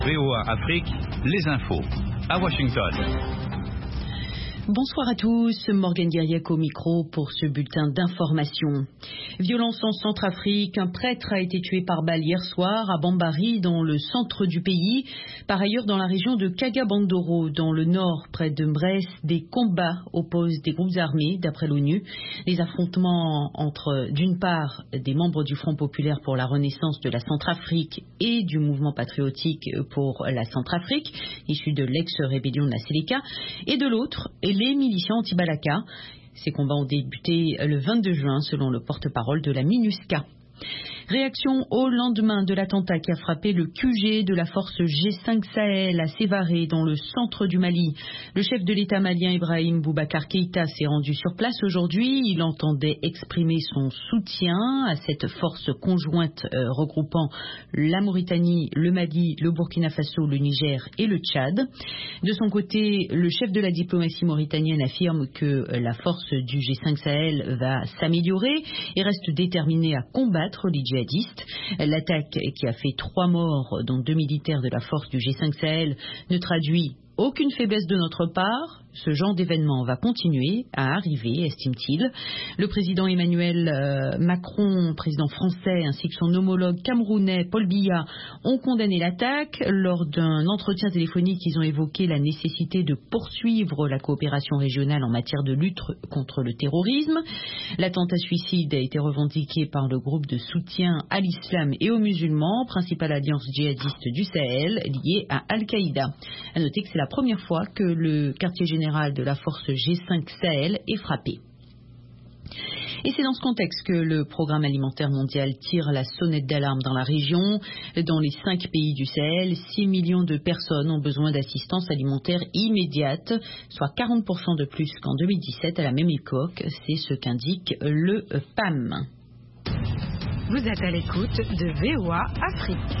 VOA Afrique, les infos, à Washington. Bonsoir à tous, Morgane Guiriec au micro pour ce bulletin d'information. Violence en Centrafrique, un prêtre a été tué par balle hier soir à Bambari dans le centre du pays. Par ailleurs, dans la région de Kagabandoro, dans le nord, près de Mbrès, des combats opposent des groupes armés, d'après l'ONU. Les affrontements entre, d'une part, des membres du Front populaire pour la renaissance de la Centrafrique et du mouvement patriotique pour la Centrafrique, issu de l'ex-rébellion de la Séléka, et de l'autre, les miliciens anti-Balaka. Ces combats ont débuté le 22 juin selon le porte-parole de la MINUSCA. Réaction au lendemain de l'attentat qui a frappé le QG de la force G5 Sahel à Sévaré dans le centre du Mali. Le chef de l'État malien Ibrahim Boubacar Keïta s'est rendu sur place aujourd'hui. Il entendait exprimer son soutien à cette force conjointe regroupant la Mauritanie, le Mali, le Burkina Faso, le Niger et le Tchad. De son côté, le chef de la diplomatie mauritanienne affirme que la force du G5 Sahel va s'améliorer et reste déterminée à combattre les djihadistes. L'attaque qui a fait 3 morts, dont 2 militaires de la force du G5 Sahel, ne traduit aucune faiblesse de notre part. Ce genre d'événement va continuer à arriver, estime-t-il. Le président Emmanuel Macron, président français, ainsi que son homologue camerounais Paul Biya ont condamné l'attaque. Lors d'un entretien téléphonique, ils ont évoqué la nécessité de poursuivre la coopération régionale en matière de lutte contre le terrorisme. L'attentat suicide a été revendiqué par le groupe de soutien à l'islam et aux musulmans, principale alliance djihadiste du Sahel liée à Al-Qaïda. À noter que c'est la première fois que le quartier général de la force G5 Sahel est frappé. Et c'est dans ce contexte que le Programme alimentaire mondial tire la sonnette d'alarme dans la région. Dans les 5 pays du Sahel, 6 millions de personnes ont besoin d'assistance alimentaire immédiate, soit 40% de plus qu'en 2017 à la même époque. C'est ce qu'indique le PAM. Vous êtes à l'écoute de VOA Afrique.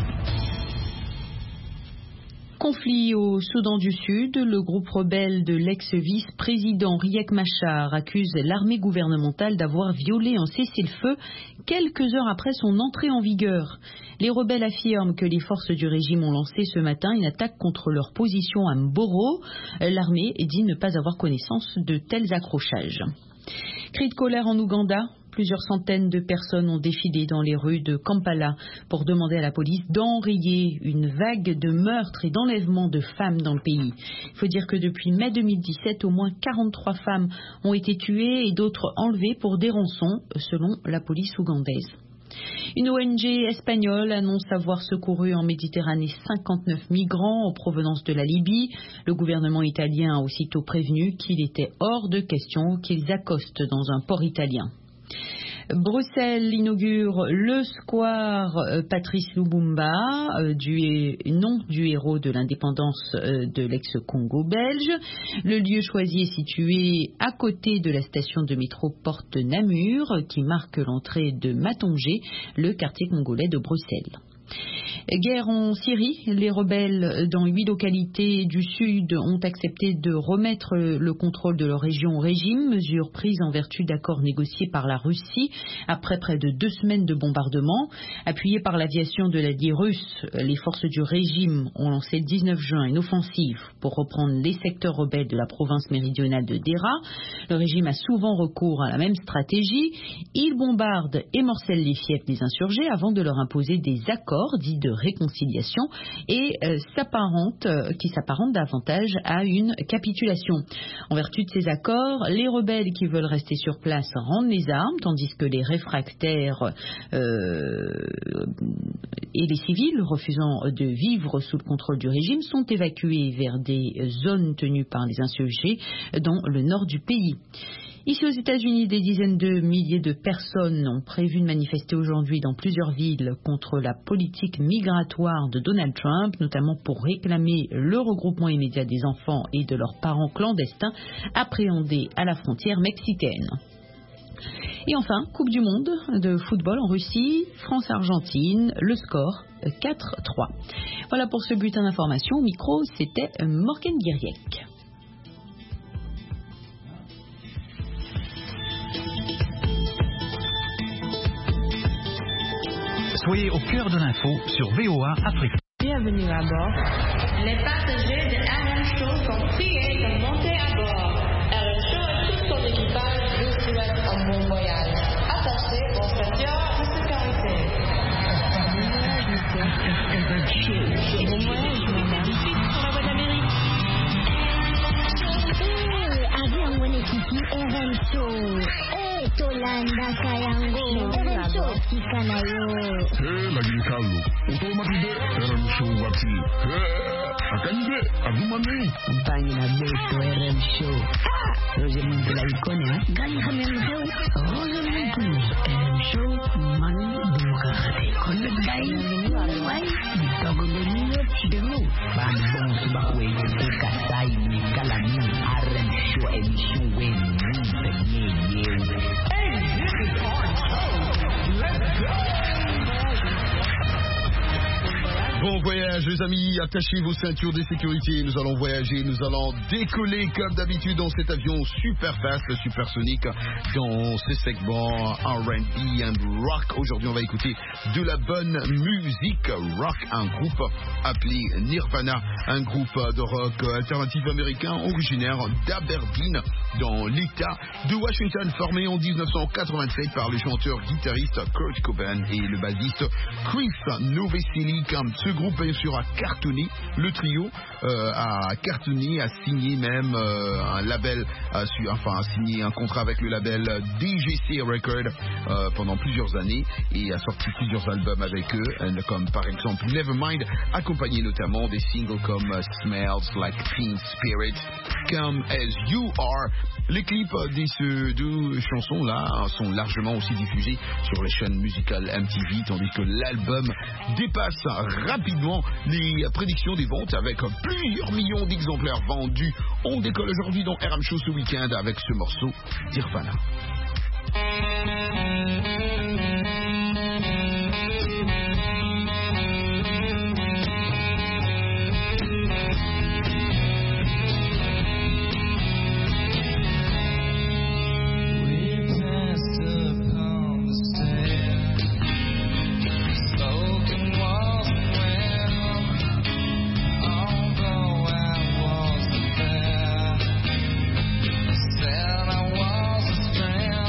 Conflit au Soudan du Sud, le groupe rebelle de l'ex-vice-président Riek Machar accuse l'armée gouvernementale d'avoir violé un cessez-le-feu quelques heures après son entrée en vigueur. Les rebelles affirment que les forces du régime ont lancé ce matin une attaque contre leur position à Mboro. L'armée dit ne pas avoir connaissance de tels accrochages. Cri de colère en Ouganda. Plusieurs centaines de personnes ont défilé dans les rues de Kampala pour demander à la police d'enrayer une vague de meurtres et d'enlèvements de femmes dans le pays. Il faut dire que depuis mai 2017, au moins 43 femmes ont été tuées et d'autres enlevées pour des rançons, selon la police ougandaise. Une ONG espagnole annonce avoir secouru en Méditerranée 59 migrants en provenance de la Libye. Le gouvernement italien a aussitôt prévenu qu'il était hors de question qu'ils accostent dans un port italien. Bruxelles inaugure le square Patrice Lumumba, nom du héros de l'indépendance de l'ex-Congo belge. Le lieu choisi est situé à côté de la station de métro Porte Namur, qui marque l'entrée de Matonge, le quartier congolais de Bruxelles. Guerre en Syrie, les rebelles dans 8 localités du sud ont accepté de remettre le contrôle de leur région au régime, mesure prise en vertu d'accords négociés par la Russie après près de 2 semaines de bombardements. Appuyées par l'aviation de l'allié russe, les forces du régime ont lancé le 19 juin une offensive pour reprendre les secteurs rebelles de la province méridionale de Dera. Le régime a souvent recours à la même stratégie. Il bombarde et morcelle les fiefs des insurgés avant de leur imposer des accords dits de réconciliation et qui s'apparente davantage à une capitulation. En vertu de ces accords, les rebelles qui veulent rester sur place rendent les armes, tandis que les réfractaires et les civils refusant de vivre sous le contrôle du régime sont évacués vers des zones tenues par les insurgés dans le nord du pays. Ici aux États-Unis, des dizaines de milliers de personnes ont prévu de manifester aujourd'hui dans plusieurs villes contre la politique migratoire de Donald Trump, notamment pour réclamer le regroupement immédiat des enfants et de leurs parents clandestins appréhendés à la frontière mexicaine. Et enfin, Coupe du Monde de football en Russie, France-Argentine, le score 4-3. Voilà pour ce bulletin d'information. Au micro, c'était Morgane Guiriec. Soyez au cœur de l'info sur VOA Afrique. Bienvenue à bord. Les passagers de RM Show sont priés de monter à bord. RM Show et tout son équipage vous souhaitent un bon voyage. Attachez vos ceintures de sécurité. Bon voyage, madame. Sur la voie d'Amérique. Avion mwenyekiti RM Show. Tolanda kayango. RM Show sikanayo. Lakini Carlo, utomatide RM Show wati. Akanje, agumane. Mpangi na beto RM Show. Roger Mintula ikone, gani kame mheu. Roger Mintula RM Show, manu demokrate. Kone gai, wai, mitogo lenyo chidemu. Bani bongo subakwe yende kasai ni kalani. RM Show, emission we mute ye. Hey, this is our show. Let's go. Bon voyage les amis, attachez vos ceintures de sécurité, nous allons voyager, nous allons décoller comme d'habitude dans cet avion super fast, supersonique, dans ce segment R&B and rock. Aujourd'hui on va écouter de la bonne musique rock, un groupe appelé Nirvana, un groupe de rock alternatif américain originaire d'Aberdeen dans l'état de Washington, formé en 1987 par le chanteur-guitariste Kurt Cobain et le bassiste Chris Novoselic. Ce groupe bien sûr a cartonné, le trio a cartonné, a signé même un label, a signé un contrat avec le label DGC Records pendant plusieurs années et a sorti plusieurs albums avec eux, comme par exemple Nevermind, accompagné notamment des singles comme Smells Like Teen Spirit, Come As You Are. Les clips de ces deux chansons-là sont largement aussi diffusés sur les chaînes musicales MTV, tandis que l'album dépasse rapidement les prédictions des ventes avec plusieurs millions d'exemplaires vendus. On décolle aujourd'hui dans RM Show ce week-end avec ce morceau Nirvana. Said I was a stranger.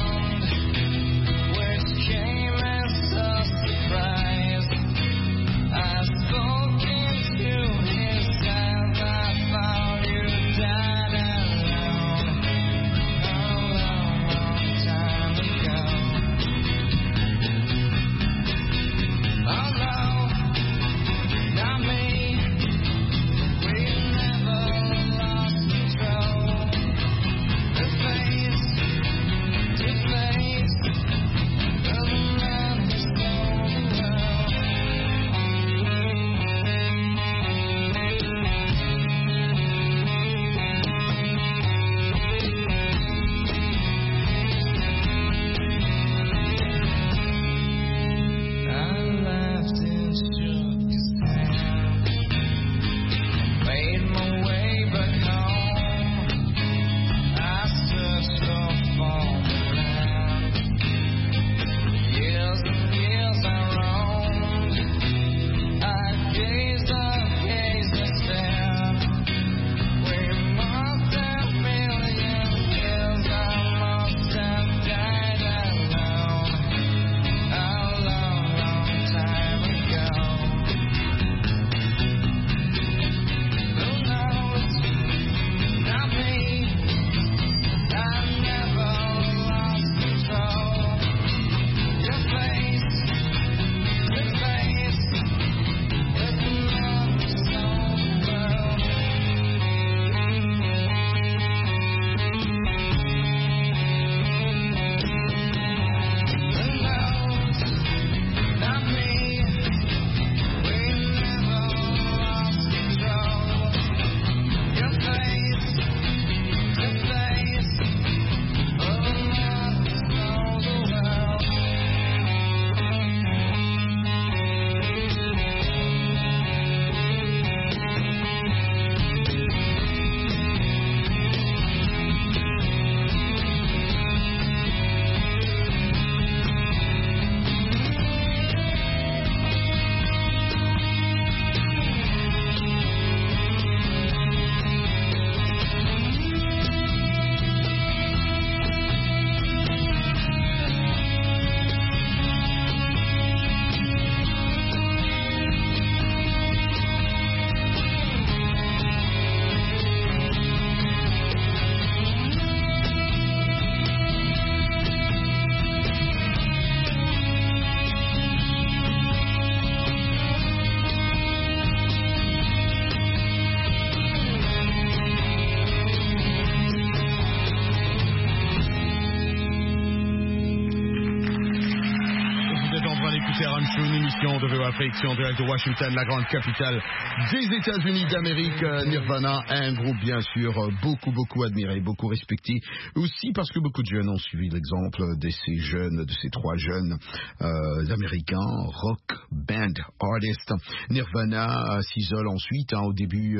émission de VOA Afrique en direct de Washington, la grande capitale des États-Unis d'Amérique. Nirvana, un groupe bien sûr beaucoup admiré, beaucoup respecté, aussi parce que beaucoup de jeunes ont suivi l'exemple de ces trois jeunes américains, rock band artists. Nirvana s'isole ensuite au début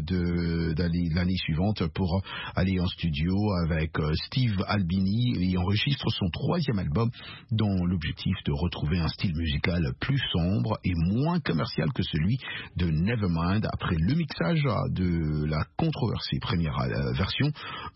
de l'année suivante pour aller en studio avec Steve Albini et enregistre son troisième album dont l'objectif de retrouver un style musical plus sombre et moins commercial que celui de Nevermind. Après le mixage de la controversée première version,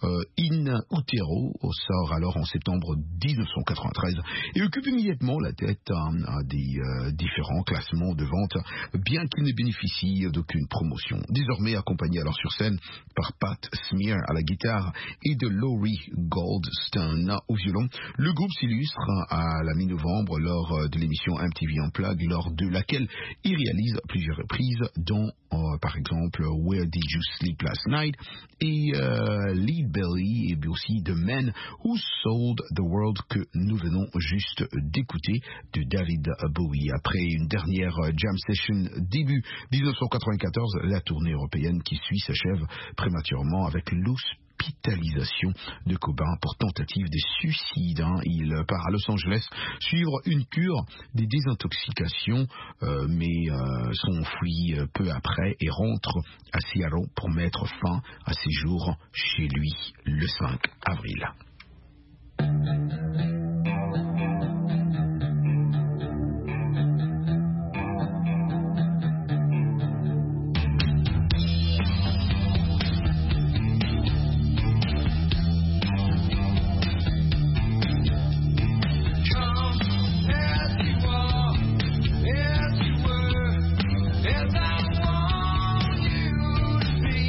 In Utero sort alors en septembre 1993 et occupe immédiatement la tête des différents classements de vente, bien qu'il ne bénéficie d'aucune promotion. Désormais accompagné alors sur scène par Pat Smear à la guitare et de Laurie Goldstone au violon, le groupe s'illustre à la mi-novembre lors de l'émission MTV Unplugged, lors de laquelle il réalise plusieurs reprises dont par exemple Where Did You Sleep Last Night et Lead Belly et aussi The Men Who Sold the World que nous venons juste d'écouter de David Bowie. Après une dernière jam session début 1994, la tournée européenne qui suit s'achève prématurément avec l'hospitalisation de Cobain pour tentative de suicide. Il part à Los Angeles suivre une cure des désintoxications, mais s'enfuit peu après et rentre à Seattle pour mettre fin à ses jours chez lui le 5 avril.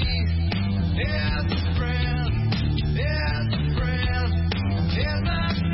Yes, friend.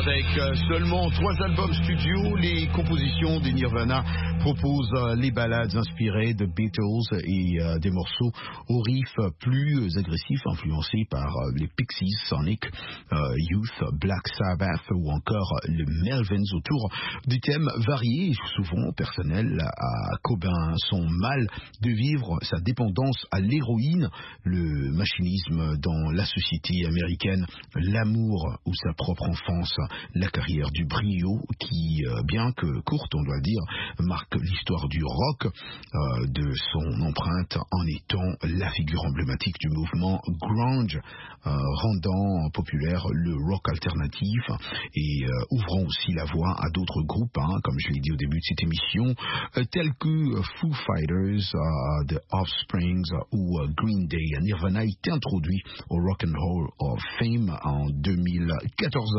Avec seulement 3 albums studio, les compositions des Nirvana proposent les ballades inspirées de Beatles et des morceaux au riff plus agressifs influencés par les Pixies, Sonic Youth, Black Sabbath ou encore le Melvins autour des thèmes variés et souvent personnels à Cobain. Son mal de vivre, sa dépendance à l'héroïne, le machinisme dans la société américaine, l'amour ou sa propre enfance, la carrière du Brio qui, bien que courte on doit dire, marque l'histoire du rock, de son empreinte en étant la figure emblématique du mouvement grunge, rendant populaire le rock alternatif et ouvrant aussi la voie à d'autres groupes, comme je l'ai dit au début de cette émission, tels que Foo Fighters, The Offspring ou Green Day. Nirvana est introduit au Rock and Roll of Fame en 2014.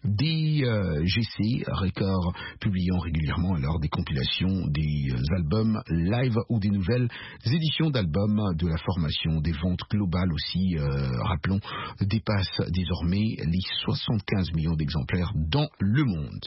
DGC Records publiant régulièrement alors des compilations des albums live ou des nouvelles éditions d'albums de la formation. Des ventes globales aussi, rappelons, dépassent désormais les 75 millions d'exemplaires dans le monde.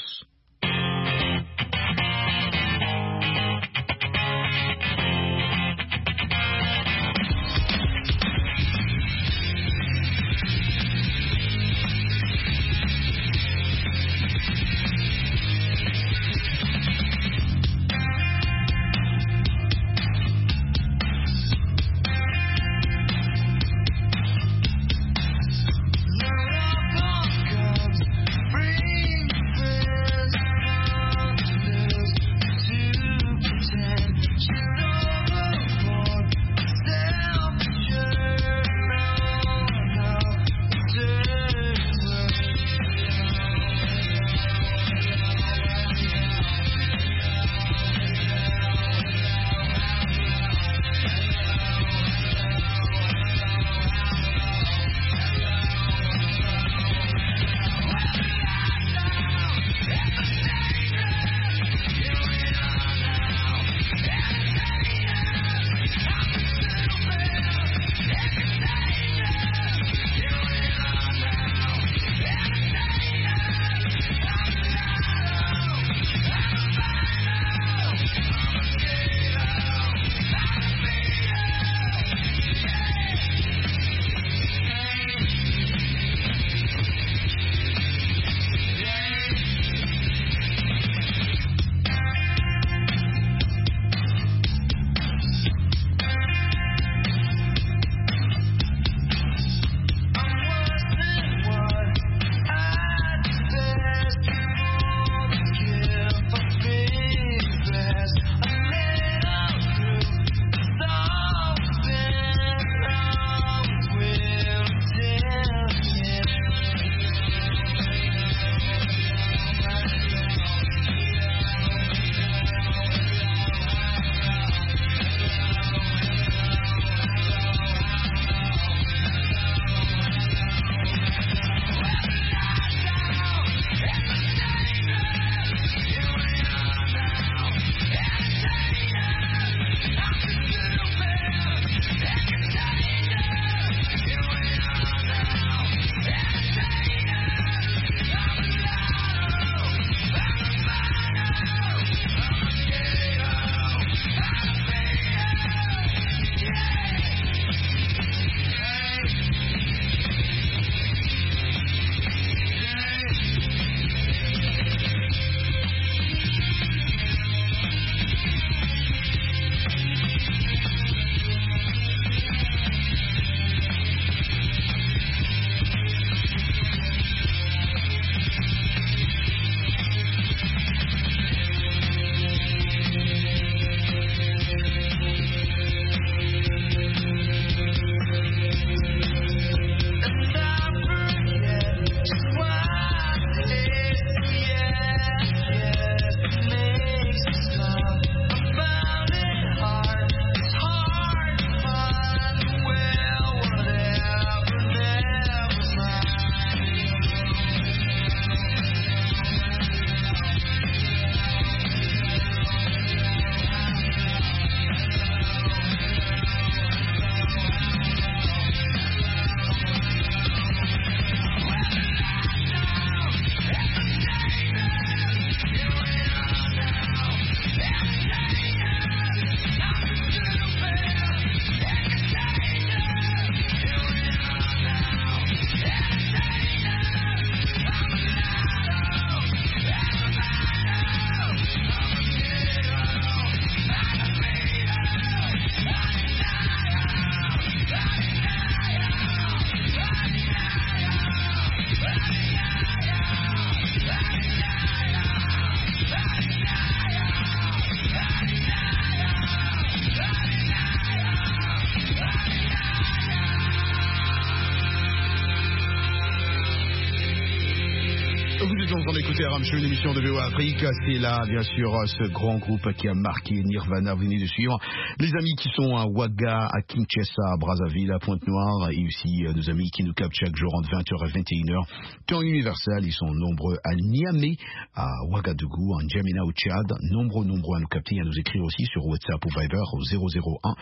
toujours en train d'écouter Ram Show, une émission de VOA Afrique. C'est là, bien sûr, ce grand groupe qui a marqué Nirvana. Vous venez de suivre les amis qui sont à Ouaga, à Kinshasa, à Brazzaville, à Pointe-Noire, et aussi nos amis qui nous captent chaque jour entre 20h et 21h. Temps universel, ils sont nombreux à Niamey, à Ouagadougou, en N'Djamena au Tchad. Nombreux à nous capter et à nous écrire aussi sur WhatsApp ou Viber au 001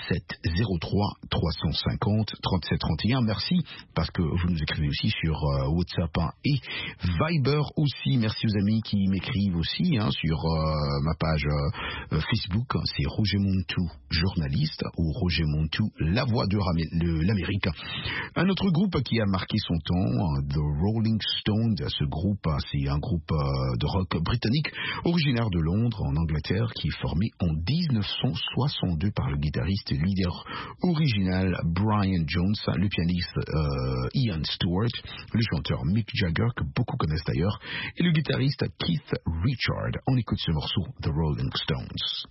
703 350 37 31. Merci parce que vous nous écrivez aussi sur WhatsApp et Viber aussi. Merci aux amis qui m'écrivent aussi sur ma page Facebook. C'est Roger Montou, journaliste, ou Roger Montou, la voix de l'Amérique. Un autre groupe qui a marqué son temps, The Rolling Stones. Ce groupe, c'est un groupe de rock britannique originaire de Londres, en Angleterre, qui est formé en 1962 par le guitariste et leader original Brian Jones, le pianiste Ian Stewart, le chanteur Mick Jagger, que beaucoup connaissent d'ailleurs, et le guitariste Keith Richards. On écoute ce morceau, The Rolling Stones.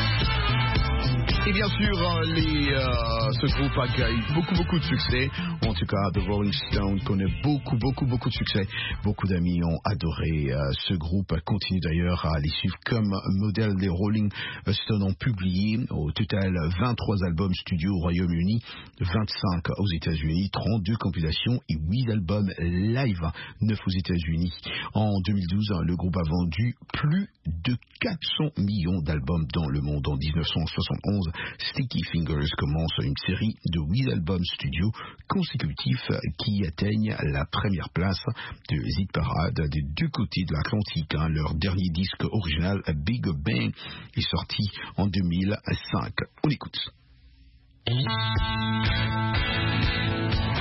Et bien sûr, ce groupe a eu beaucoup de succès. On en tout cas, The Rolling Stones connaît beaucoup de succès. Beaucoup d'amis ont adoré ce groupe. Continue d'ailleurs à les suivre comme modèle. Les Rolling Stones ont publié au total 23 albums studio au Royaume-Uni, 25 aux États-Unis, 32 compilations et 8 albums live, 9 aux États-Unis. En 2012, le groupe a vendu plus de 400 millions d'albums dans le monde. En 1971, Sticky Fingers commence une série de 8 albums studio consécutifs qui atteignent la première place de hit parade des deux côtés de l'Atlantique. Leur dernier disque original, Big Bang, est sorti en 2005. On écoute.